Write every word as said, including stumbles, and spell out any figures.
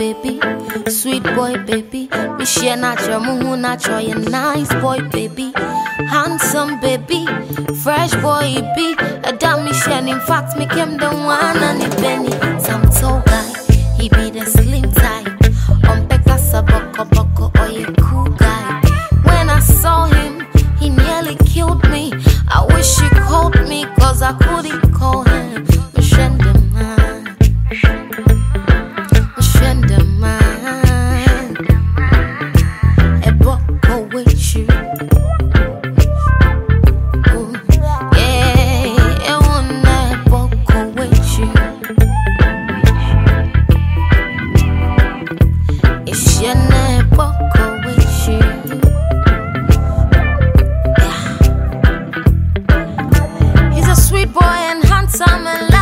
baby, sweet boy, baby. Me share natural, muhu natural, you nice boy, baby, handsome, baby, fresh boy, be. A damn me share, in fact, make him the one and the penny. Some tall guy, he be the slim type. On Pekasa boko boko, or you cool guy. When I saw him, he nearly killed me. I wish he called me, cause I couldn't call him. Me share the man, me share the man. A boko with you. Ooh, yeah, I wanna boko with you. It's your name, boko with you. Yeah. He's a sweet boy and handsome and